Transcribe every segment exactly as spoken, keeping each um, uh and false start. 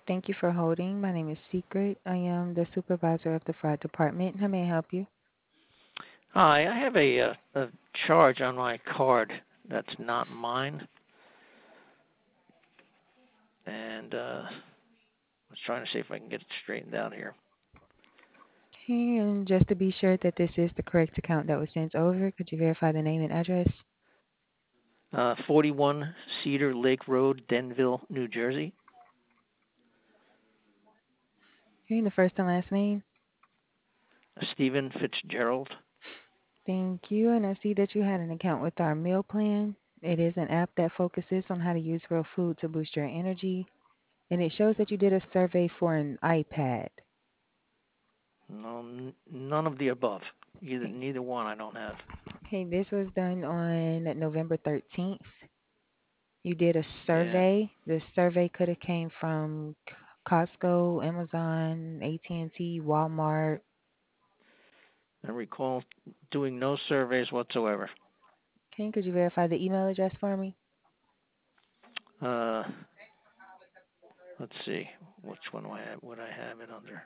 Thank you for holding. My name is Secret. I am the supervisor of the fraud department. How may I help you? Hi, I have a, uh, a charge on my card that's not mine, and uh, I was trying to see if I can get it straightened out here. Okay, and just to be sure that this is the correct account that was sent over, could you verify the name and address? Uh, forty-one Cedar Lake Road, Denville, New Jersey. Okay, the first and last name. Stephen Fitzgerald. Thank you. And I see that you had an account with our meal plan. It is an app that focuses on how to use real food to boost your energy. And it shows that you did a survey for an iPad. No, n- none of the above. Either Okay, neither one I don't have. okay, this was done on November thirteenth. You did a Yeah, survey. The survey could have came from C- Costco, Amazon, A T and T, Walmart. I recall doing no surveys whatsoever. Okay, could you verify the email address for me? Uh, let's see, which one do I have? Would I have it under?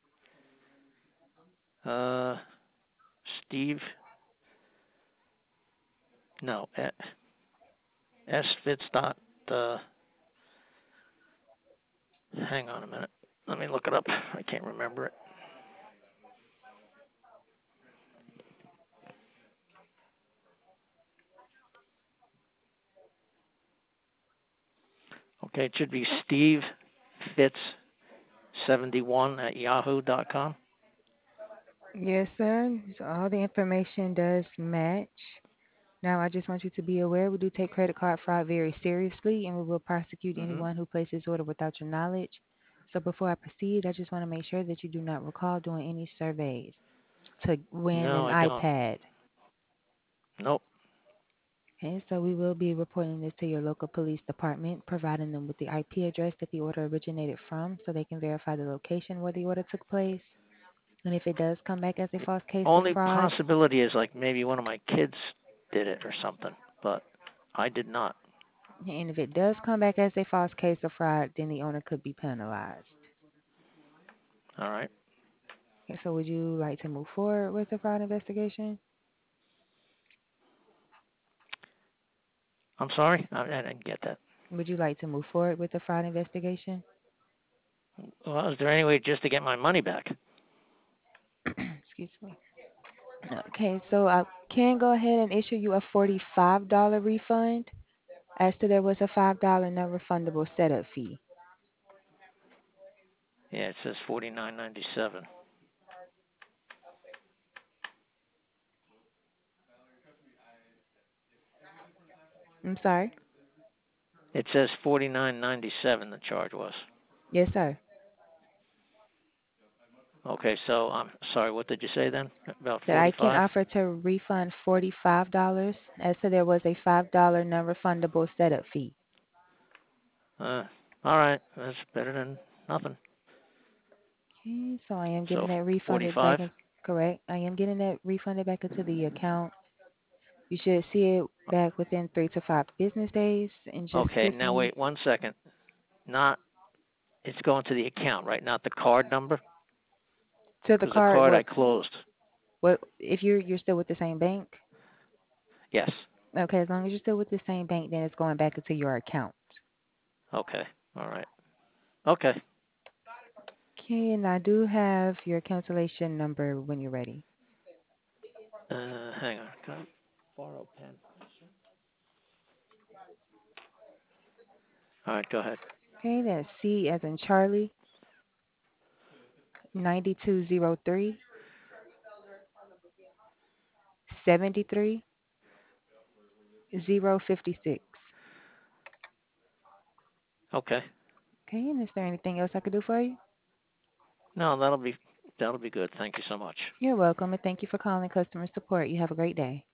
Uh, Steve. No, eh, S Fitz dot. Uh, hang on a minute. Let me look it up. I can't remember it. Okay, it should be Steve Fitz seventy-one at yahoo dot com. Yes, sir. So all the information does match. Now, I just want you to be aware we do take credit card fraud very seriously, and we will prosecute Mm-hmm. anyone who places order without your knowledge. So before I proceed, I just want to make sure that you do not recall doing any surveys to win No, an I don't. iPad. Nope. Okay, so we will be reporting this to your local police department, providing them with the I P address that the order originated from so they can verify the location where the order took place. And if it does come back as a false case of Only fraud, possibility is like maybe one of my kids did it or something, but I did not. and if it does come back as a false case of fraud, then the owner could be penalized. All right. Okay, so would you like to move forward with the fraud investigation? I'm sorry. I, I didn't get that. Would you like to move forward with the fraud investigation? Well, is there any way just to get my money back? Excuse me. Okay, so I can go ahead and issue you a forty-five dollars refund. As to there was a five dollars non-refundable setup fee. Yeah, it says forty-nine ninety-seven. I'm sorry? It says forty-nine ninety-seven. The charge was. Yes, sir. Okay, so I'm sorry. What did you say then? About That I can forty-five? offer to refund forty-five dollars as to there was a five dollars non-refundable setup fee. Uh, all right. That's better than nothing. Okay, so I am getting So that refunded back forty-five. in, correct. I am getting that refunded back into the account. You should see it back within three to five business days. And just Okay, with now me wait one second. Not it's going to the account, right? Not the card number, to the because the card, card I what closed. what if you're you're still with the same bank? Yes. Okay, as long as you're still with the same bank, then it's going back into your account. Okay. All right. Okay. Okay, and I do have your cancellation number when you're ready. Uh, hang on. Can I borrow a pen? All right. Go ahead. Okay, that's C as in Charlie, nine two zero three seven three zero five six. Okay. Okay, and is there anything else I could do for you? No, that'll be that'll be good. Thank you so much. You're welcome, and thank you for calling customer support. You have a great day.